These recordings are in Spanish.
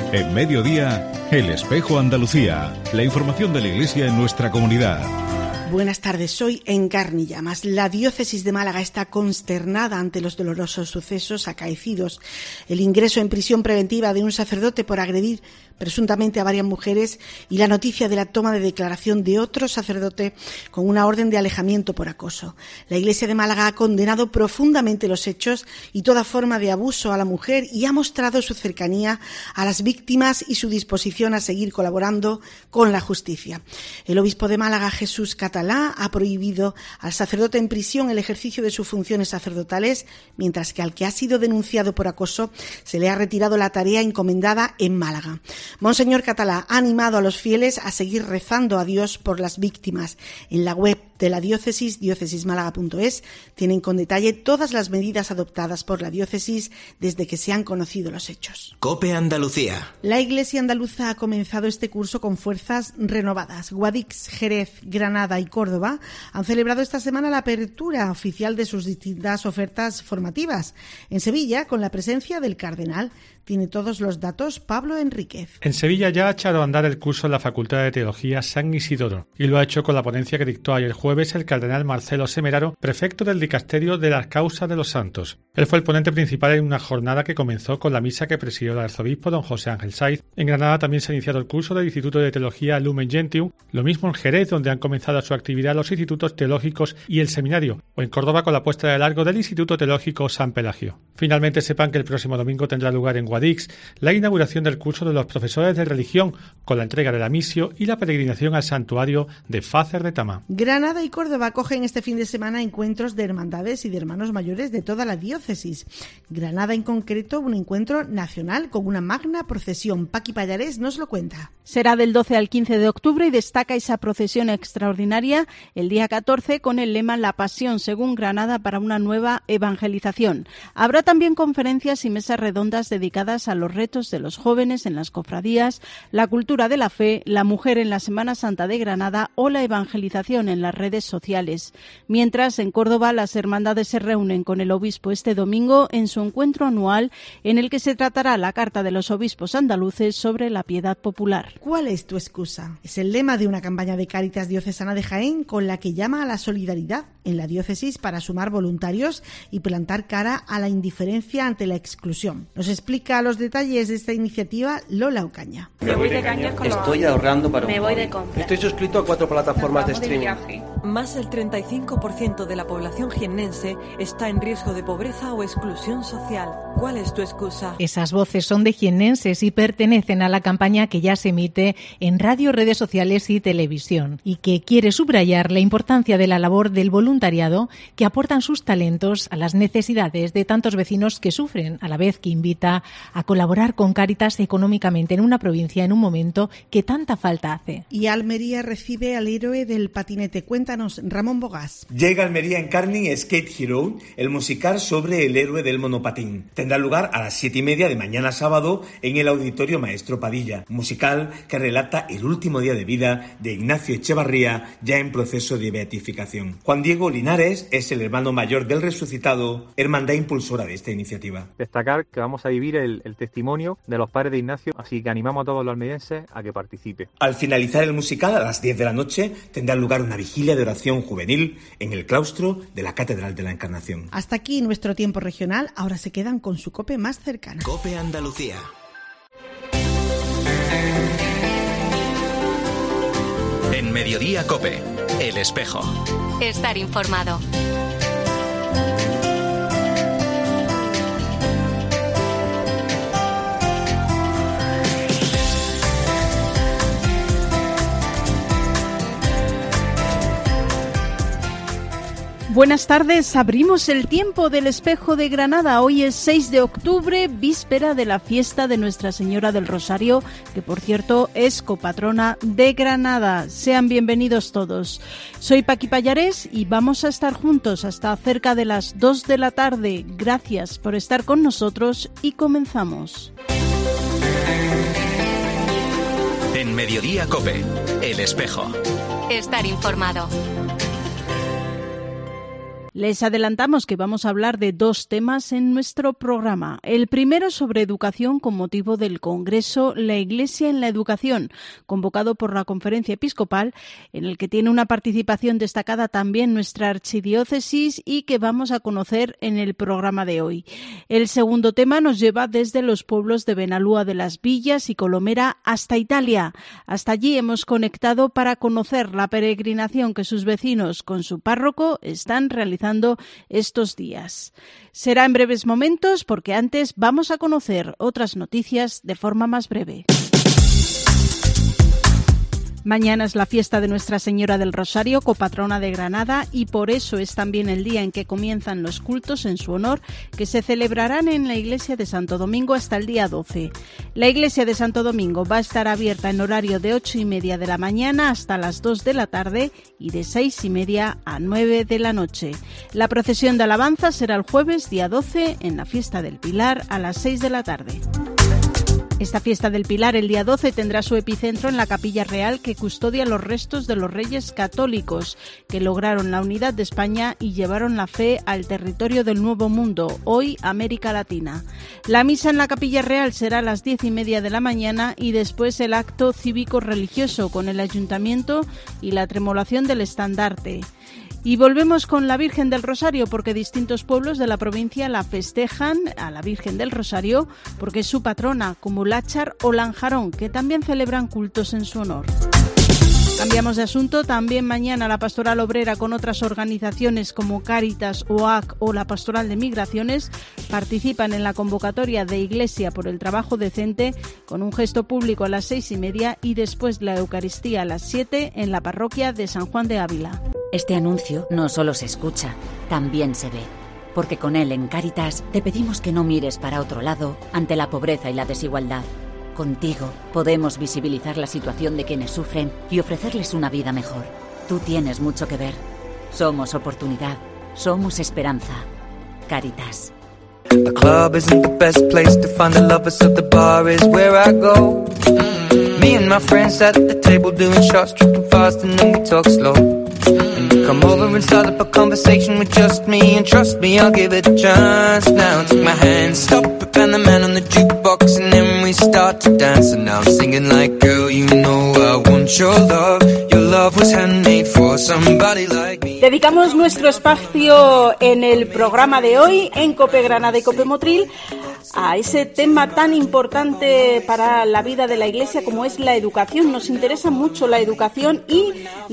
En Mediodía, El Espejo Andalucía. La información de la Iglesia en nuestra comunidad. Buenas tardes, hoy en Carne y Llamas. La diócesis de Málaga está consternada ante los dolorosos sucesos acaecidos. El ingreso en prisión preventiva de un sacerdote por agredir presuntamente a varias mujeres y la noticia de la toma de declaración de otro sacerdote con una orden de alejamiento por acoso. La Iglesia de Málaga ha condenado profundamente los hechos y toda forma de abuso a la mujer y ha mostrado su cercanía a las víctimas y su disposición a seguir colaborando con la justicia. El obispo de Málaga, Jesús Catalá, ha prohibido al sacerdote en prisión el ejercicio de sus funciones sacerdotales, mientras que al que ha sido denunciado por acoso se le ha retirado la tarea encomendada en Málaga. Monseñor Catalá ha animado a los fieles a seguir rezando a Dios por las víctimas. En la web de la diócesis, diocesismálaga.es, tienen con detalle todas las medidas adoptadas por la diócesis desde que se han conocido los hechos. COPE Andalucía. La Iglesia andaluza ha comenzado este curso con fuerzas renovadas. Guadix, Jerez, Granada y Córdoba han celebrado esta semana la apertura oficial de sus distintas ofertas formativas. En Sevilla, con la presencia del cardenal. Tiene todos los datos Pablo Enríquez. En Sevilla ya ha echado a andar el curso en la Facultad de Teología San Isidoro y lo ha hecho con la ponencia que dictó ayer jueves el cardenal Marcelo Semeraro, prefecto del Dicasterio de las Causas de los Santos. Él fue el ponente principal en una jornada que comenzó con la misa que presidió el arzobispo don José Ángel Saiz. En Granada también se ha iniciado el curso del Instituto de Teología Lumen Gentium, lo mismo en Jerez, donde han comenzado su actividad los institutos teológicos y el seminario, o en Córdoba con la puesta de largo del Instituto Teológico San Pelagio. Finalmente sepan que el próximo domingo tendrá lugar en Guadix la inauguración del curso de los profesores de religión, con la entrega de la misio y la peregrinación al santuario de Fácer de Tama. Granada y Córdoba acogen este fin de semana encuentros de hermandades y de hermanos mayores de toda la diócesis. Granada en concreto, un encuentro nacional con una magna procesión. Paqui Pallarés nos lo cuenta. Será del 12 al 15 de octubre y destaca esa procesión extraordinaria el día 14 con el lema La Pasión según Granada para una nueva evangelización. Habrá también conferencias y mesas redondas dedicadas a los retos de los jóvenes en las cofradías, la cultura de la fe, la mujer en la Semana Santa de Granada o la evangelización en las redes sociales. Mientras, en Córdoba, las hermandades se reúnen con el obispo este domingo en su encuentro anual en el que se tratará la Carta de los Obispos Andaluces sobre la piedad popular. ¿Cuál es tu excusa? Es el lema de una campaña de Cáritas Diocesana de Jaén con la que llama a la solidaridad en la diócesis para sumar voluntarios y plantar cara a la indiferencia ante la exclusión. Nos explica los detalles de esta iniciativa Lola Ocaña. Me voy de cañas con Estoy ahorrando para Me voy de compra. Estoy suscrito a 4 plataformas de streaming. Más del 35% de la población jiennense está en riesgo de pobreza o exclusión social. ¿Cuál es tu excusa? Esas voces son de jiennenses y pertenecen a la campaña que ya se emite en radio, redes sociales y televisión y que quiere subrayar la importancia de la labor del voluntariado que aportan sus talentos a las necesidades de tantos vecinos que sufren, a la vez que invita a colaborar con Cáritas económicamente en una provincia en un momento que tanta falta hace. Y Almería recibe al héroe del patinete. Cuéntanos, Ramón Bogás. Llega a Almería en Carning Skate Hero, el musical sobre el héroe del monopatín. Tendrá lugar a las 7:30 de mañana sábado en el Auditorio Maestro Padilla. Musical que relata el último día de vida de Ignacio Echevarría, ya en proceso de beatificación. Juan Diego Linares es el hermano mayor del resucitado, hermandad impulsora de esta iniciativa. Destacar que vamos a vivir el testimonio de los padres de Ignacio, así que animamos a todos los almerienses a que participe. Al finalizar el musical, a las 10 de la noche, tendrá lugar una vigilia de oración juvenil en el claustro de la Catedral de la Encarnación. Hasta aquí nuestro tiempo regional, ahora se quedan con su COPE más cercana. COPE Andalucía. En Mediodía COPE, El Espejo. Estar informado. Buenas tardes, abrimos el tiempo del Espejo de Granada. Hoy es 6 de octubre, víspera de la fiesta de Nuestra Señora del Rosario, que por cierto es copatrona de Granada. Sean bienvenidos todos. Soy Paqui Pallarés y vamos a estar juntos hasta cerca de las 2 de la tarde. Gracias por estar con nosotros y comenzamos. En Mediodía COPE, El Espejo. Estar informado. Les adelantamos que vamos a hablar de dos temas en nuestro programa. El primero sobre educación con motivo del Congreso La Iglesia en la Educación, convocado por la Conferencia Episcopal, en el que tiene una participación destacada también nuestra archidiócesis y que vamos a conocer en el programa de hoy. El segundo tema nos lleva desde los pueblos de Benalúa de las Villas y Colomera hasta Italia. Hasta allí hemos conectado para conocer la peregrinación que sus vecinos con su párroco están realizando estos días. Será en breves momentos porque antes vamos a conocer otras noticias de forma más breve. Mañana es la fiesta de Nuestra Señora del Rosario, copatrona de Granada, y por eso es también el día en que comienzan los cultos en su honor, que se celebrarán en la iglesia de Santo Domingo hasta el día 12. La iglesia de Santo Domingo va a estar abierta en horario de 8:30 de la mañana hasta las 2 de la tarde y de 6:30 a 9 de la noche. La procesión de alabanza será el jueves, día 12, en la fiesta del Pilar a las 6 de la tarde. Esta fiesta del Pilar, el día 12, tendrá su epicentro en la Capilla Real que custodia los restos de los reyes católicos que lograron la unidad de España y llevaron la fe al territorio del Nuevo Mundo, hoy América Latina. La misa en la Capilla Real será a las 10:30 de la mañana y después el acto cívico-religioso con el Ayuntamiento y la tremolación del estandarte. Y volvemos con la Virgen del Rosario porque distintos pueblos de la provincia la festejan a la Virgen del Rosario porque es su patrona, como Láchar o Lanjarón, que también celebran cultos en su honor. Cambiamos de asunto. También mañana la Pastoral Obrera con otras organizaciones como Cáritas, OAC o la Pastoral de Migraciones participan en la convocatoria de Iglesia por el Trabajo Decente con un gesto público a las 6:30 y después la Eucaristía a las 7 en la parroquia de San Juan de Ávila. Este anuncio no solo se escucha, también se ve. Porque con él en Cáritas te pedimos que no mires para otro lado ante la pobreza y la desigualdad. Contigo podemos visibilizar la situación de quienes sufren y ofrecerles una vida mejor. Tú tienes mucho que ver. Somos oportunidad. Somos esperanza. Cáritas. The club isn't the best place to find the lovers, so the bar is where I go. Me and my friends at the table doing shots, tripping fast and then we talk slow. And you come over and start up a conversation with just me, and trust me, I'll give it a chance. Now take my hand, stop it, and the man on the jukebox, and then we start to dance. And now I'm singing like, girl, you know I want your love. Your love was handmade for somebody like me. Dedicamos nuestro espacio en el programa de hoy en COPE Granada y COPE Motril a ese tema tan importante para la vida de la Iglesia como es la educación. Nos interesa mucho la educación y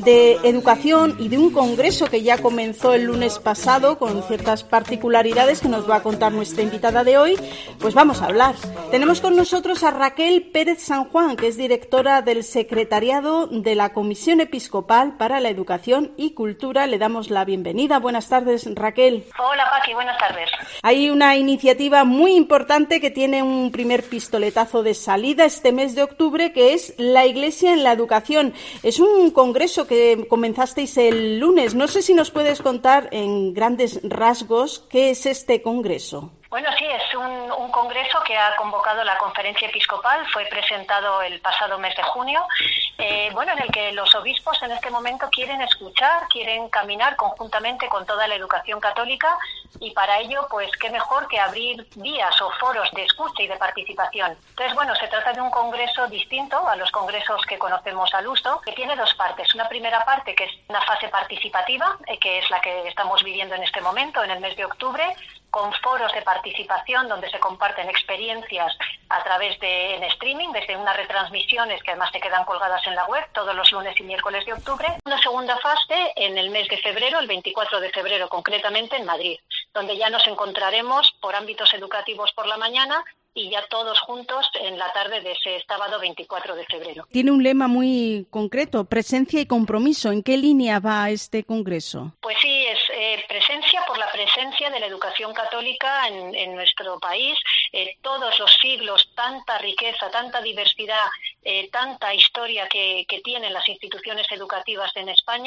de un congreso que ya comenzó el lunes pasado con ciertas particularidades que nos va a contar nuestra invitada de hoy. Pues vamos a hablar. Tenemos con nosotros a Raquel Pérez San Juan, que es directora del secretariado de la Comisión Episcopal para la Educación y Cultura. Le damos la bienvenida. Buenas tardes, Raquel. Hola, Paqui. Buenas tardes. Hay una iniciativa muy importante que tiene un primer pistoletazo de salida este mes de octubre, que es La Iglesia en la Educación. Es un congreso que comenzasteis el lunes. No sé si nos puedes contar en grandes rasgos qué es este congreso. Bueno, sí, es un congreso que ha convocado la Conferencia Episcopal, fue presentado el pasado mes de junio, en el que los obispos en este momento quieren escuchar, quieren caminar conjuntamente con toda la educación católica y para ello, pues qué mejor que abrir vías o foros de escucha y de participación. Entonces, se trata de un congreso distinto a los congresos que conocemos al uso, que tiene dos partes. Una primera parte que es una fase participativa, que es la que estamos viviendo en este momento, en el mes de octubre, con foros de participación donde se comparten experiencias a través en streaming, desde unas retransmisiones que además se quedan colgadas en la web todos los lunes y miércoles de octubre. Una segunda fase en el mes de febrero, el 24 de febrero concretamente en Madrid, donde ya nos encontraremos por ámbitos educativos por la mañana y ya todos juntos en la tarde de ese sábado 24 de febrero. Tiene un lema muy concreto, presencia y compromiso. ¿En qué línea va este congreso? Pues sí, es presencia por la presencia de la educación católica en nuestro país. Todos los siglos, tanta riqueza, tanta diversidad, tanta historia que tienen las instituciones educativas en España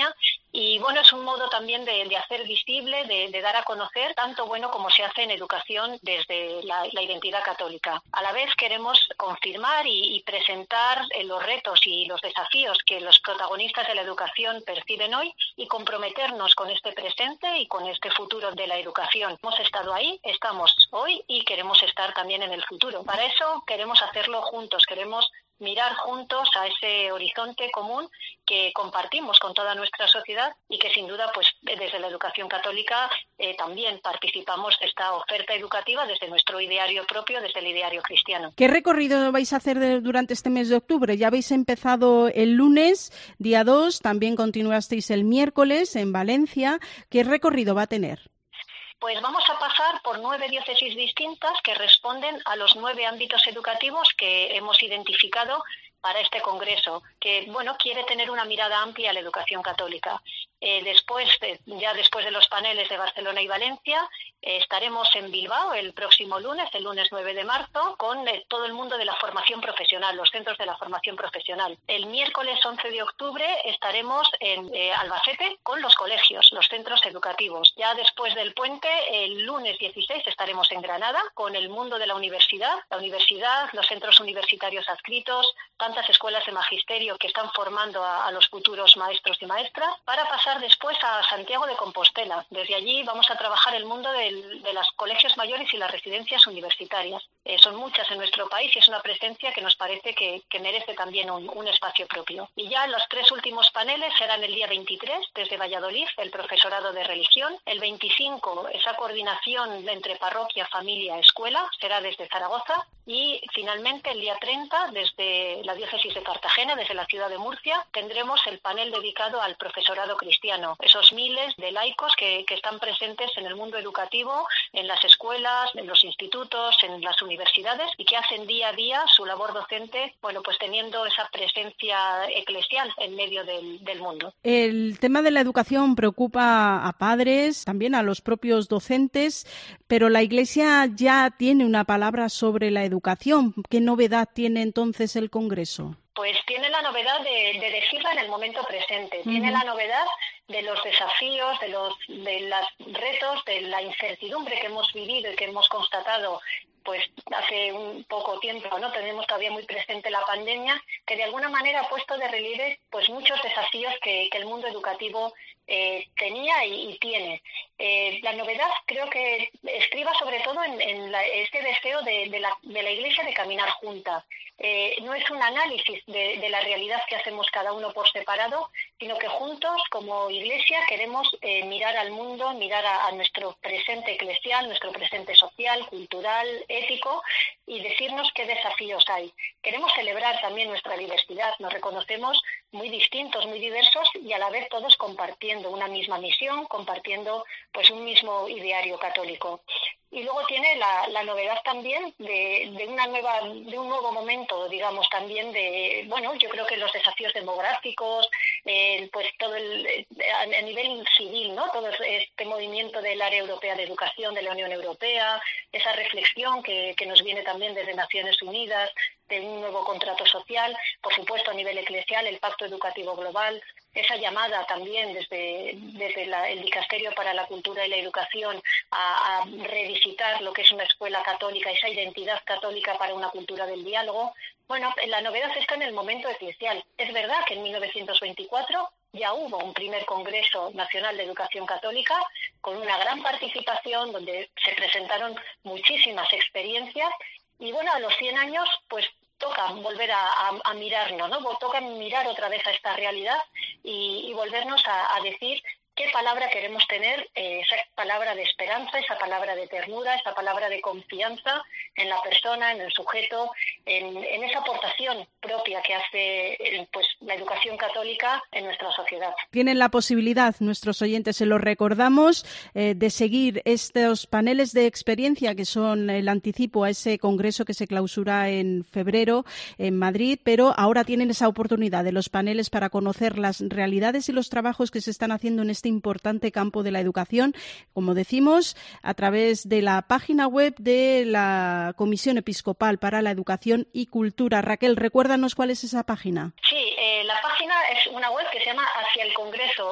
Y bueno, es un modo también de hacer visible, de dar a conocer tanto bueno como se hace en educación desde la identidad católica. A la vez queremos confirmar y presentar los retos y los desafíos que los protagonistas de la educación perciben hoy y comprometernos con este presente y con este futuro de la educación. Hemos estado ahí, estamos hoy y queremos estar también en el futuro. Para eso queremos hacerlo juntos, queremos mirar juntos a ese horizonte común que compartimos con toda nuestra sociedad y que sin duda pues desde la educación católica también participamos de esta oferta educativa desde nuestro ideario propio, desde el ideario cristiano. ¿Qué recorrido vais a hacer durante este mes de octubre? Ya habéis empezado el lunes, día 2, también continuasteis el miércoles en Valencia. ¿Qué recorrido va a tener? Pues vamos a pasar por 9 diócesis distintas que responden a los 9 ámbitos educativos que hemos identificado para este congreso, que bueno quiere tener una mirada amplia a la educación católica. Después de los paneles de Barcelona y Valencia, estaremos en Bilbao el próximo lunes, el lunes 9 de marzo, con todo el mundo de la formación profesional, los centros de la formación profesional. El miércoles 11 de octubre estaremos en Albacete con los colegios, los centros educativos. Ya después del puente, el lunes 16 estaremos en Granada con el mundo de la universidad, los centros universitarios adscritos, tantas escuelas de magisterio que están formando a los futuros maestros y maestras, para pasar después a Santiago de Compostela. Desde allí vamos a trabajar el mundo de los colegios mayores y las residencias universitarias. Son muchas en nuestro país y es una presencia que nos parece que merece también un espacio propio. Y ya los 3 últimos paneles serán el día 23 desde Valladolid, el profesorado de religión. El 25, esa coordinación entre parroquia, familia, escuela, será desde Zaragoza. Y finalmente el día 30 desde la diócesis de Cartagena, desde la ciudad de Murcia, tendremos el panel dedicado al profesorado cristiano, esos miles de laicos que están presentes en el mundo educativo, en las escuelas, en los institutos, en las universidades y que hacen día a día su labor docente, bueno, pues teniendo esa presencia eclesial en medio del mundo. El tema de la educación preocupa a padres, también a los propios docentes, pero la Iglesia ya tiene una palabra sobre la educación. ¿Qué novedad tiene entonces el Congreso? Pues tiene la novedad de decirla en el momento presente, tiene la novedad de los desafíos, de los retos, de la incertidumbre que hemos vivido y que hemos constatado pues hace un poco tiempo, ¿no? Tenemos todavía muy presente la pandemia, que de alguna manera ha puesto de relieve pues muchos desafíos que el mundo educativo tenía y tiene. La novedad creo que estriba sobre todo en este deseo de la Iglesia de caminar junta. No es un análisis de la realidad que hacemos cada uno por separado, sino que juntos como Iglesia queremos mirar al mundo, mirar a nuestro presente eclesial, nuestro presente social, cultural, ético y decirnos qué desafíos hay. Queremos celebrar también nuestra diversidad, nos reconocemos muy distintos, muy diversos y a la vez todos compartiendo una misma misión, compartiendo pues un mismo ideario católico. Y luego tiene la novedad también de un nuevo momento, digamos, también yo creo que los desafíos demográficos, pues todo a nivel civil, ¿no? Todo este movimiento del área europea de educación de la Unión Europea, esa reflexión que nos viene también desde Naciones Unidas, de un nuevo contrato social, por supuesto a nivel eclesial, el Pacto Educativo Global, esa llamada también desde el Dicasterio para la Cultura y la Educación a revisitar lo que es una escuela católica, esa identidad católica para una cultura del diálogo. Bueno, la novedad está en el momento eclesial. Es verdad que en 1924 ya hubo un primer Congreso Nacional de Educación Católica con una gran participación donde se presentaron muchísimas experiencias y bueno, a los 100 años pues toca volver a mirarnos, ¿no? Toca mirar otra vez a esta realidad y volvernos a decir qué palabra queremos tener, esa palabra de esperanza, esa palabra de ternura, esa palabra de confianza en la persona, en el sujeto, en esa aportación propia que hace pues la educación católica en nuestra sociedad. Tienen la posibilidad, nuestros oyentes, se lo recordamos, de seguir estos paneles de experiencia que son el anticipo a ese congreso que se clausura en febrero en Madrid, pero ahora tienen esa oportunidad de los paneles para conocer las realidades y los trabajos que se están haciendo en este importante campo de la educación, como decimos, a través de la página web de la Comisión Episcopal para la Educación y Cultura. Raquel, recuérdanos cuál es esa página. Sí, la página es una web que se llama hacia el Congreso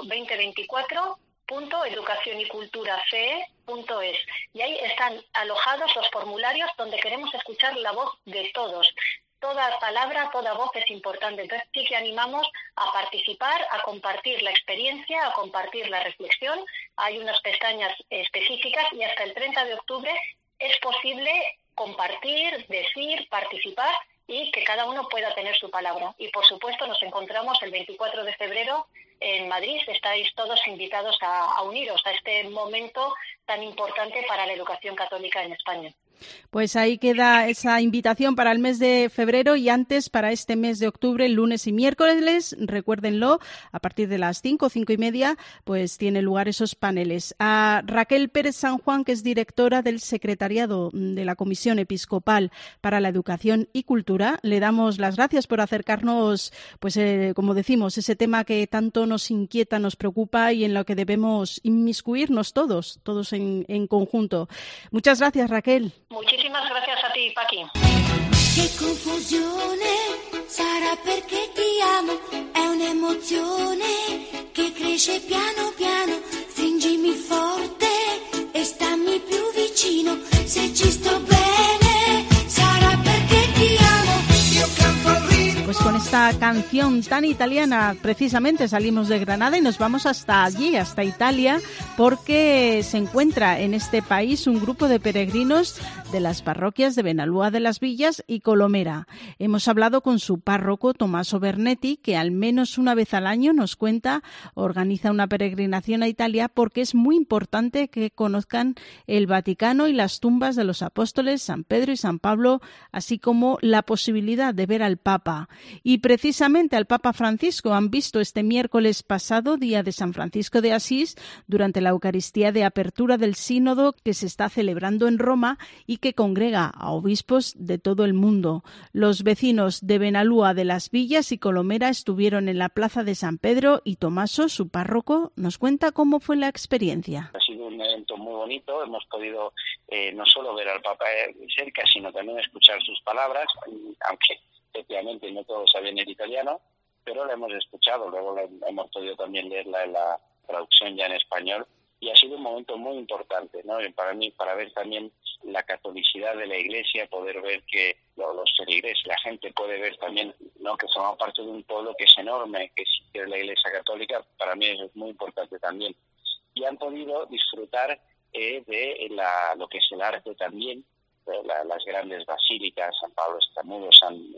2024.educacionyculturace.es y ahí están alojados los formularios donde queremos escuchar la voz de todos. Toda palabra, toda voz es importante. Entonces sí que animamos a participar, a compartir la experiencia, a compartir la reflexión. Hay unas pestañas específicas y hasta el 30 de octubre es posible compartir, decir, participar y que cada uno pueda tener su palabra. Y por supuesto nos encontramos el 24 de febrero en Madrid. Estáis todos invitados a uniros a este momento tan importante para la educación católica en España. Pues ahí queda esa invitación para el mes de febrero y antes para este mes de octubre, lunes y miércoles, recuérdenlo, a partir de las 5:30, pues tiene lugar esos paneles. A Raquel Pérez San Juan, que es directora del secretariado de la Comisión Episcopal para la Educación y Cultura, le damos las gracias por acercarnos, pues como decimos, ese tema que tanto nos inquieta, nos preocupa y en lo que debemos inmiscuirnos todos en conjunto. Muchas gracias, Raquel. Muchísimas gracias a ti, Paqui. Che confusione sarà perché ti amo, è un'emozione che cresce piano piano, stringimi forte e stammi più vicino, se ci sto bene sarà perché ti amo, io canto al ritmo. Pues con esta canción tan italiana precisamente salimos de Granada y nos vamos hasta allí, hasta Italia, porque se encuentra en este país un grupo de peregrinos de las parroquias de Benalúa de las Villas y Colomera. Hemos hablado con su párroco, Tommaso Bernetti, que al menos una vez al año nos cuenta, organiza una peregrinación a Italia porque es muy importante que conozcan el Vaticano y las tumbas de los apóstoles San Pedro y San Pablo, así como la posibilidad de ver al Papa. Y precisamente al Papa Francisco han visto este miércoles pasado, día de San Francisco de Asís, durante la Eucaristía de apertura del sínodo que se está celebrando en Roma y que congrega a obispos de todo el mundo. Los vecinos de Benalúa de las Villas y Colomera estuvieron en la plaza de San Pedro y Tommaso, su párroco, nos cuenta cómo fue la experiencia. Ha sido un evento muy bonito, hemos podido no solo ver al Papa cerca, sino también escuchar sus palabras, aunque efectivamente no todos sabían el italiano, pero la hemos escuchado, luego hemos podido también leerla en la traducción ya en español, y ha sido un momento muy importante, ¿no? Para mí, para ver también la catolicidad de la Iglesia, poder ver que los feligreses, la gente puede ver también, ¿no?, que somos parte de un pueblo que es enorme, que es la Iglesia Católica. Para mí eso es muy importante también. Y han podido disfrutar de lo que es el arte también, las grandes basílicas, San Pablo Extramuros,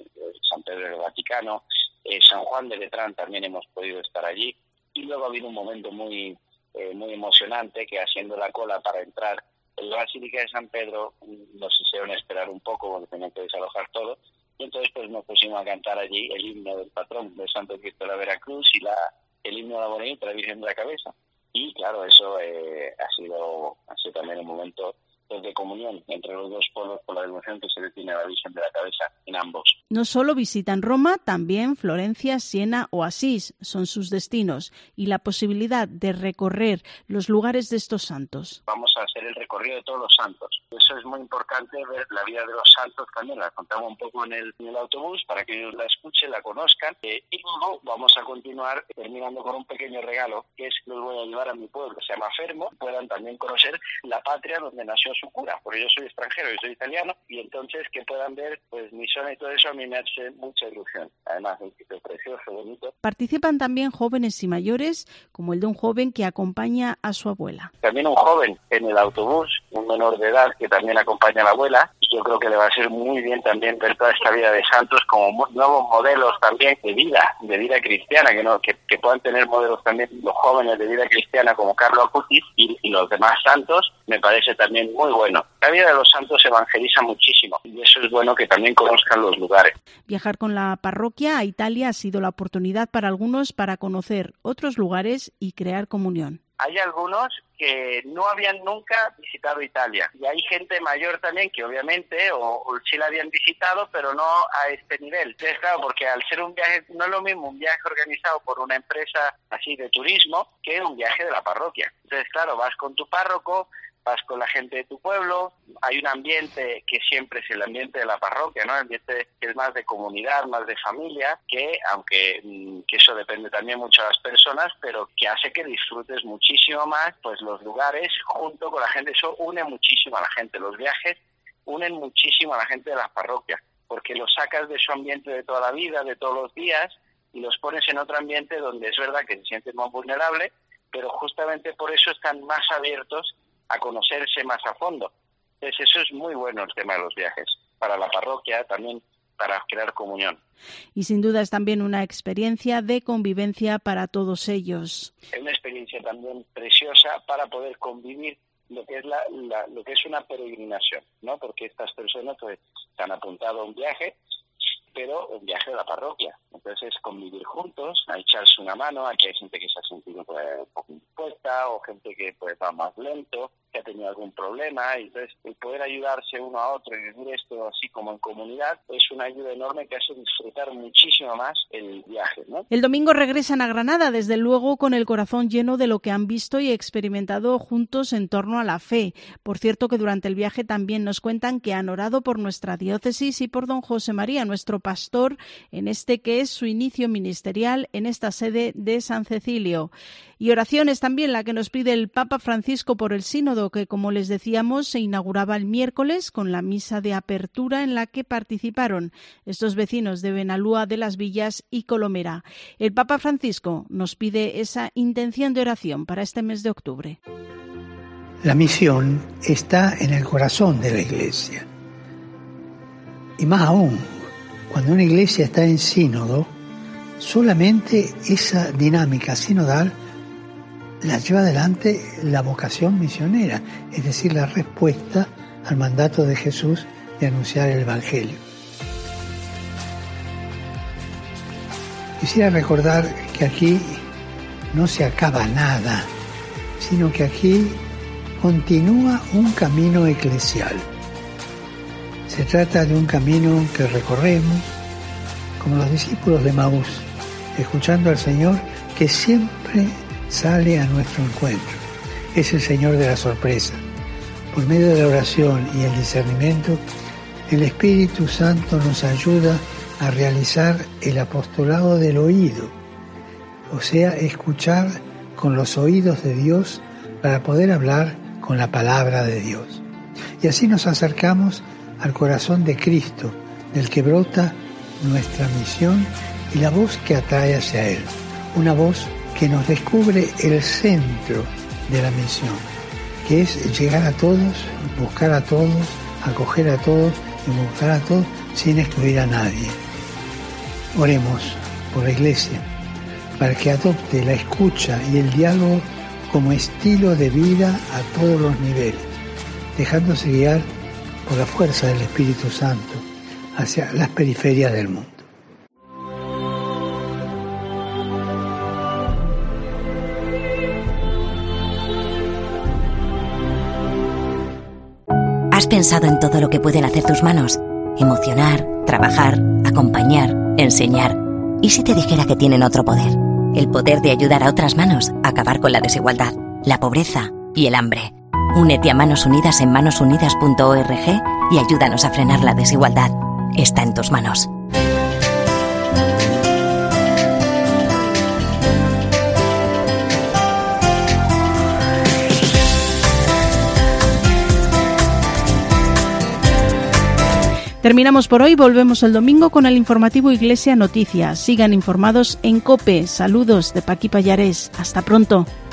San Pedro del Vaticano, San Juan de Letrán también hemos podido estar allí. Y luego ha habido un momento muy emocionante que, haciendo la cola para entrar en la Basílica de San Pedro, nos hicieron esperar un poco porque tenían que desalojar todo, y entonces pues nos pusimos a cantar allí el himno del patrón de Santo Cristo de la Veracruz y el himno de la Bonita, la Virgen de la Cabeza. Y claro, eso ha sido también un momento de comunión entre los dos pueblos por la devoción que se le tiene a la Virgen de la Cabeza en ambos. No solo visitan Roma, también Florencia, Siena o Asís son sus destinos, y la posibilidad de recorrer los lugares de estos santos. Vamos a hacer el recorrido de todos los santos. Eso es muy importante, ver la vida de los santos también. La contamos un poco en el autobús para que ellos la escuchen, la conozcan, y luego vamos a continuar terminando con un pequeño regalo, que es que los voy a llevar a mi pueblo, se llama Fermo, puedan también conocer la patria donde nació su cura, porque yo soy extranjero, yo soy italiano, y entonces que puedan ver pues mi zona y todo eso a mí me hace mucha ilusión. Además, un sitio precioso, bonito. Participan también jóvenes y mayores, como el de un joven que acompaña a su abuela. También un joven en el autobús, un menor de edad que también acompaña a la abuela, y yo creo que le va a ser muy bien también ver toda esta vida de santos como nuevos modelos también de vida cristiana, que puedan tener modelos también los jóvenes de vida cristiana como Carlo Acutis y los demás santos. Me parece también muy bueno. La vida de los santos evangeliza muchísimo y eso es bueno que también conozcan los lugares. Viajar con la parroquia a Italia ha sido la oportunidad para algunos para conocer otros lugares y crear comunión. Hay algunos que no habían nunca visitado Italia y hay gente mayor también que obviamente o sí la habían visitado pero no a este nivel. Entonces, claro, porque al ser un viaje, no es lo mismo un viaje organizado por una empresa así de turismo que un viaje de la parroquia. Entonces, claro, vas con tu párroco, vas con la gente de tu pueblo, hay un ambiente que siempre es el ambiente de la parroquia, ¿no? El ambiente que es más de comunidad, más de familia, que aunque que eso depende también mucho de las personas, pero que hace que disfrutes muchísimo más pues los lugares junto con la gente. Eso une muchísimo a la gente. Los viajes unen muchísimo a la gente de las parroquias, porque los sacas de su ambiente de toda la vida, de todos los días, y los pones en otro ambiente donde es verdad que se sienten más vulnerables, pero justamente por eso están más abiertos a conocerse más a fondo. Entonces eso es muy bueno el tema de los viajes, para la parroquia, también para crear comunión. Y sin duda es también una experiencia de convivencia para todos ellos. Es una experiencia también preciosa para poder convivir lo que es lo que es una peregrinación, ¿no? Porque estas personas pues se han apuntado a un viaje, pero un viaje de la parroquia. Entonces es convivir juntos, a echarse una mano. Aquí hay gente que se ha sentido pues, un poco indispuesta, o gente que pues va más lento, que ha tenido algún problema, y entonces el poder ayudarse uno a otro y vivir esto así como en comunidad es una ayuda enorme que hace disfrutar muchísimo más el viaje, ¿no? El domingo regresan a Granada, desde luego con el corazón lleno de lo que han visto y experimentado juntos en torno a la fe. Por cierto, que durante el viaje también nos cuentan que han orado por nuestra diócesis y por don José María, nuestro pastor, en este que es su inicio ministerial en esta sede de San Cecilio. Y oraciones también la que nos pide el Papa Francisco por el sínodo, que como les decíamos se inauguraba el miércoles con la misa de apertura en la que participaron estos vecinos de Benalúa de las Villas y Colomera. El Papa Francisco nos pide esa intención de oración para este mes de octubre. La misión está en el corazón de la Iglesia. Y más aún, cuando una Iglesia está en sínodo, solamente esa dinámica sinodal la lleva adelante la vocación misionera, es decir, la respuesta al mandato de Jesús de anunciar el Evangelio. Quisiera recordar que aquí no se acaba nada, sino que aquí continúa un camino eclesial. Se trata de un camino que recorremos como los discípulos de Maús, escuchando al Señor que siempre sale a nuestro encuentro. Es el Señor de la sorpresa. Por medio de la oración y el discernimiento, el Espíritu Santo nos ayuda a realizar el apostolado del oído, o sea, escuchar con los oídos de Dios para poder hablar con la palabra de Dios. Y así nos acercamos al corazón de Cristo, del que brota nuestra misión y la voz que atrae hacia Él. Una voz que nos descubre el centro de la misión, que es llegar a todos, buscar a todos, acoger a todos y buscar a todos sin excluir a nadie. Oremos por la Iglesia, para que adopte la escucha y el diálogo como estilo de vida a todos los niveles, dejándose guiar por la fuerza del Espíritu Santo hacia las periferias del mundo. ¿Has pensado en todo lo que pueden hacer tus manos? Emocionar, trabajar, acompañar, enseñar. ¿Y si te dijera que tienen otro poder? El poder de ayudar a otras manos a acabar con la desigualdad, la pobreza y el hambre. Únete a Manos Unidas en manosunidas.org y ayúdanos a frenar la desigualdad. Está en tus manos. Terminamos por hoy, volvemos el domingo con el informativo Iglesia Noticias. Sigan informados en COPE. Saludos de Paqui Pallarés. Hasta pronto.